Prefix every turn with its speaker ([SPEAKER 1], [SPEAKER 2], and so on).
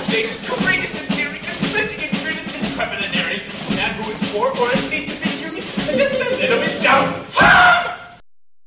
[SPEAKER 1] audacious, courageous, and daring, convincing, and fearless, intrepid, and daring. A man who is for, or at least to be used, just a little bit down.